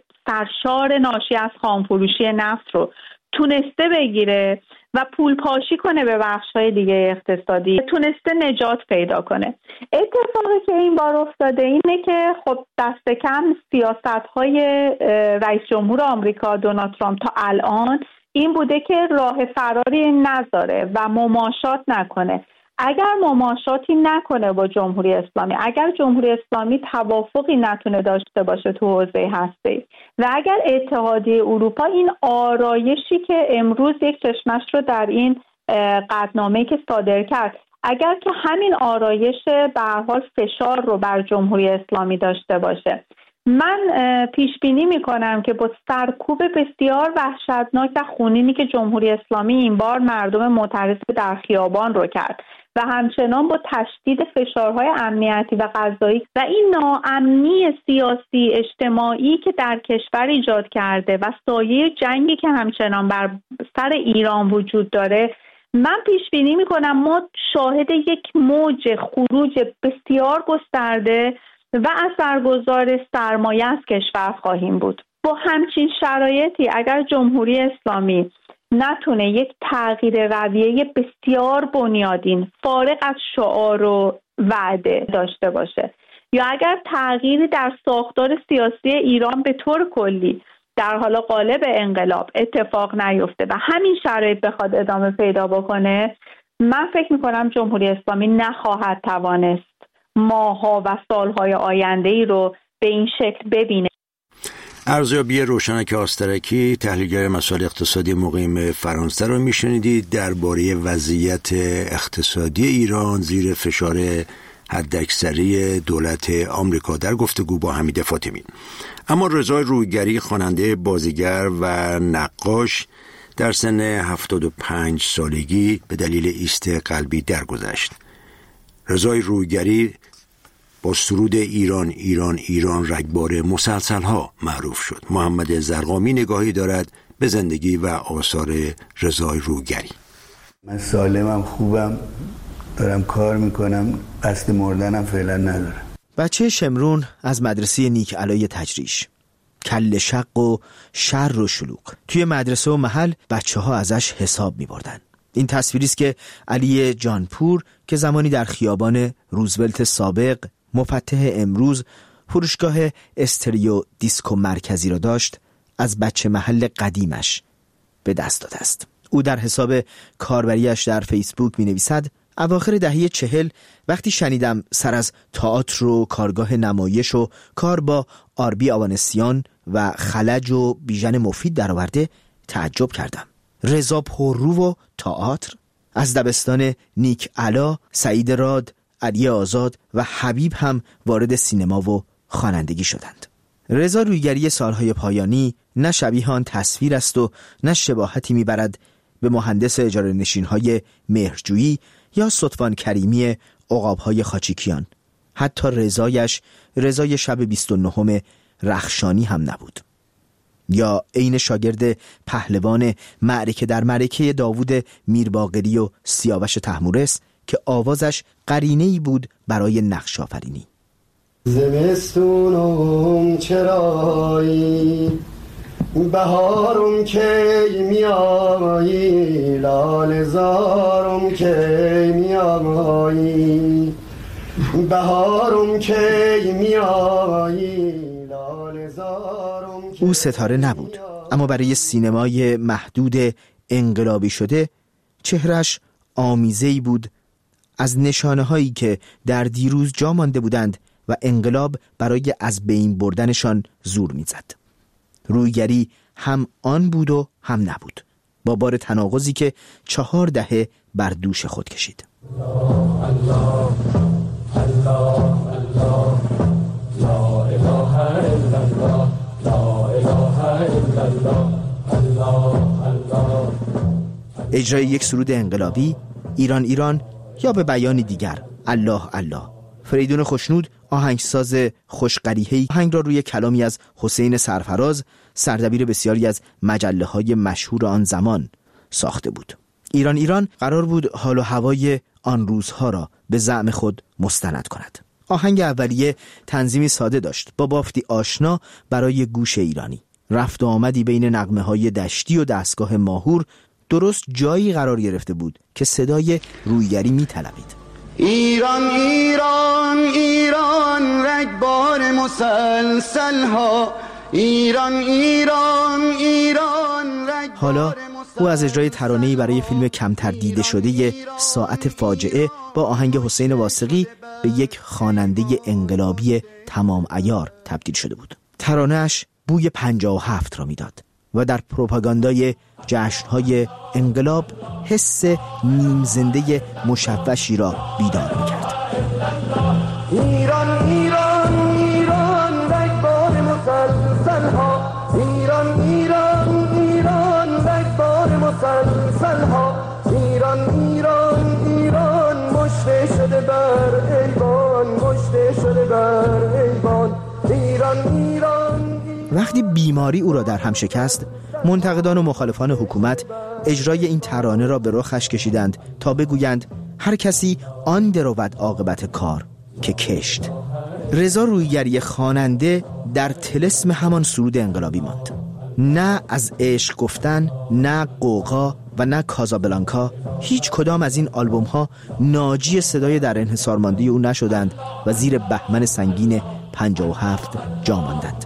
سرشار ناشی از خامفروشی نفت رو تونسته بگیره و پول پاشی کنه به بخش‌های دیگه اقتصادی، تونسته نجات پیدا کنه. اتفاقی که این بار افتاده اینه که خب دست کم سیاست‌های رئیس جمهور آمریکا دونالد ترامپ تا الان این بوده که راه فراری نذاره و مماشات نکنه. اگر مماشاتی نکنه با جمهوری اسلامی، اگر جمهوری اسلامی توافقی نتونه داشته باشه تو حوزه هسته‌ای و اگر اتحادیه اروپا این آرایشی که امروز یک چشمش رو در این قطعنامه‌ای که صادر کرد، اگر که همین آرایش به هر حال فشار رو بر جمهوری اسلامی داشته باشه، من پیش بینی میکنم که با سرکوب بسیار وحشتناک و خونینی که جمهوری اسلامی این بار مردم معترض در خیابان رو کرد و همچنان با تشدید فشارهای امنیتی و قضایی و این ناامنی سیاسی اجتماعی که در کشور ایجاد کرده و سایه جنگی که همچنان بر سر ایران وجود داره، من پیش بینی میکنم ما شاهد یک موج خروج بسیار گسترده و اثرگذار سرمایه از کشور خواهیم بود. با همچین شرایطی اگر جمهوری اسلامی نتونه یک تغییر رویه بسیار بنیادین فارغ از شعار و وعده داشته باشه یا اگر تغییری در ساختار سیاسی ایران به طور کلی در حال قالب انقلاب اتفاق نیفته و همین شرایط بخواد ادامه پیدا بکنه، من فکر میکنم جمهوری اسلامی نخواهد توانست ماها و سالهای آینده ای رو به این شکل ببینه. ارزیابی روشنک آسترکی، تحلیلگر مسائل اقتصادی مقیم فرانسه رو میشنیدید درباره وضعیت اقتصادی ایران زیر فشار حداکثری دولت آمریکا در گفتگو با حمید فاطمی. اما رضا رویگری، خواننده، بازیگر و نقاش، در سن هفتاد و پنج سالگی به دلیل ایست قلبی درگذشت. رضا رویگری با سرود ایران ایران ایران رگبار مسلسل‌ها معروف شد. محمد زرقامی نگاهی دارد به زندگی و آثار رضا رویگری. من سالمم، خوبم، دارم کار میکنم، قصد مردنم فعلا ندارم. بچه شمرون از مدرسه نیک علای تجریش، کل شق و شر و شلوغ. توی مدرسه و محل بچه ها ازش حساب می بردن. این تصویری است که علی جانپور که زمانی در خیابان روزولت سابق مفتح امروز فروشگاه استریو دیسکو مرکزی را داشت، از بچه محل قدیمش به دست داده است. او در حساب کاربریش در فیسبوک می نویسد: اواخر دهه چهل وقتی شنیدم سر از تئاتر و کارگاه نمایش و کار با آربی آوانسیان و خلج و بیژن مفید درآورده تعجب کردم. رضا پررو و تئاتر، از دبستان نیک علا، سعید راد، علی آزاد و حبیب هم وارد سینما و خوانندگی شدند. رضا رویگری سالهای پایانی نه شبیه آن تصویر است و نه شباهتی میبرد به مهندس اجاره نشین‌های مهرجویی یا ستوان کریمی عقاب‌های خاچیکیان. حتی رضایش رضای شب بیست و نهم رخشانی هم نبود، یا عین شاگرد پهلوان معرکه در معرکه داوود میرباقری و سیاوش طهمورث که آوازش قرینه‌ای بود برای نقش آفرینی. زمستونم چرایی بهارم کی میایی لال زارم کی میایی بهارم کی میایی لال زارم. او ستاره نبود، اما برای سینمای محدود انقلابی شده چهرش آمیزه‌ای بود از نشانه هایی که در دیروز جا مانده بودند و انقلاب برای از بین بردنشان زور می‌زد. رویگری هم آن بود و هم نبود، با بار تناقضی که چهار دهه بر دوش خود کشید. الله الله الله الله لا اله الا الله لا اله الا الله الله الله. اجرای یک سرود انقلابی، ایران ایران، یا به بیانی دیگر الله الله. فریدون خوشنود آهنگساز خوشقریحه‌ای آهنگ را روی کلامی از حسین سرفراز، سردبیر بسیاری از مجله‌های مشهور آن زمان، ساخته بود. ایران ایران قرار بود حال و هوای آن روزها را به زعم خود مستند کند. آهنگ اولیه تنظیمی ساده داشت با بافتی آشنا برای گوش ایرانی. رفت و آمدی بین نغمه‌های دشتی و دستگاه ماهور درست جایی قرار گرفته بود که صدای رویگری می‌طلبید. ایران ایران ایران رگبار مسلسل ها ایران ایران ایران. حالا او از اجرای ترانه‌ای برای فیلم کمتر دیده شده ساعت فاجعه با آهنگ حسین واثقی به یک خواننده انقلابی تمام عیار تبدیل شده بود. ترانه‌اش بوی پنجاه و هفت را میداد و در پروپاگاندای جشن‌های انقلاب حس نیم زنده مشوشی را بیدار می‌کرد. ایران ایران ایران رگبار مسلسل ها ایران ایران ایران رگبار مسلسل ها ایران ایران ایران مشته شده بر ایوان مشته شده بر ایوان ایران ایران. وقتی بیماری او را در هم شکست، منتقدان و مخالفان حکومت اجرای این ترانه را به رخش کشیدند تا بگویند هر کسی آن درود عاقبت کار که کشت. رضا رویگری خواننده در طلسم همان سرود انقلابی ماند. نه از عشق گفتن، نه قوقا و نه کازابلانکا، هیچ کدام از این آلبوم ها ناجی صدای در انحصار مانده او نشدند و زیر بهمن سنگین پنجاه و هفت جا ماندند.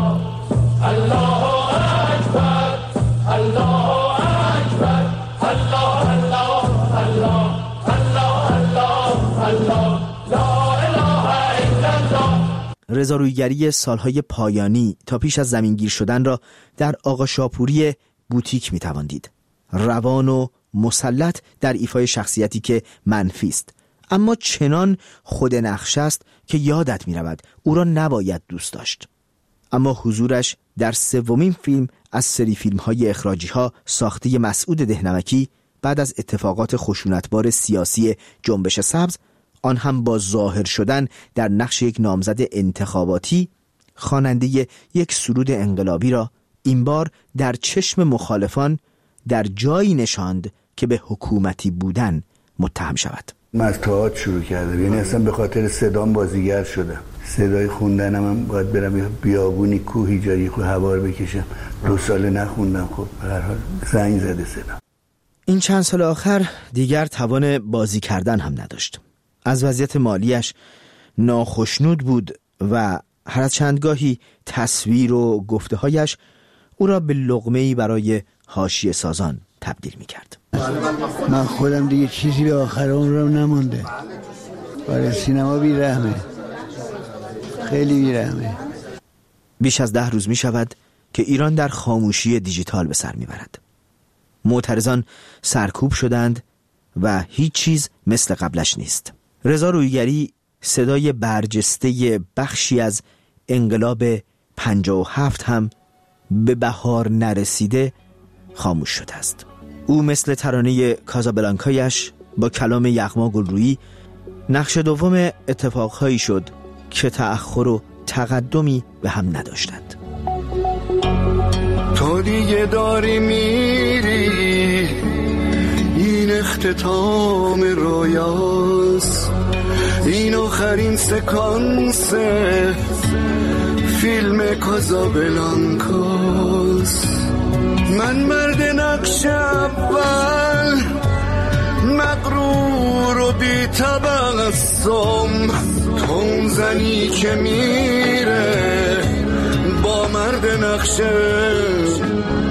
الله اکبر الله اکبر الله الله الله الله الله الله لا اله الا الله. رضا رویگری سالهای پایانی تا پیش از زمینگیر شدن را در آقا شاپوری بوتیک میتوان دید. روان و مسلط در ایفای شخصیتی که منفی است، اما چنان خود نقش است که یادت میرود او را نباید دوست داشت. اما حضورش در سومین فیلم از سری فیلم‌های اخراجی‌ها ساخته مسعود دهنمکی بعد از اتفاقات خشونتبار سیاسی جنبش سبز، آن هم با ظاهر شدن در نقش یک نامزد انتخاباتی، خواننده یک سرود انقلابی را این بار در چشم مخالفان در جایی نشاند که به حکومتی بودن متهم شود. من از تئاتر شروع کردم، یعنی اصلا به خاطر صدام بازیگر شدم. صدای خوندنم هم باید برم بیابونی کوهی جایی خود هوار بکشم. دو سال نخوندم، خب به هر حال زنگ زده صدام. این چند سال آخر دیگر توان بازی کردن هم نداشت. از وضعیت مالیش ناخشنود بود و هر از چندگاهی تصویر و گفته‌هایش او را به لقمه‌ای برای حاشیه سازان تبدیل می‌کرد. من خودم دیگه چیزی به آخر عمرم نمونده. برای سینما بی‌رحمه، خیلی بی‌رحمه. بیش از ده روز می شود که ایران در خاموشی دیجیتال به سر می برد. معترضان سرکوب شدند و هیچ چیز مثل قبلش نیست. رضا رویگری صدای برجسته بخشی از انقلاب پنجاه و هفت هم به بهار نرسیده خاموش شده است. او مثل ترانه کازابلانکایش با کلام یغما گلرویی نقش دوم اتفاقهایی شد که تأخر و تقدمی به هم نداشتند. تو دیگه داری میری، این اختتام رویاست، این آخرین سکانس فیلم کازابلانکاست. من مرد نقش اول، مغرور و بی تبسم، تو اون زنی که میره با مرد نقش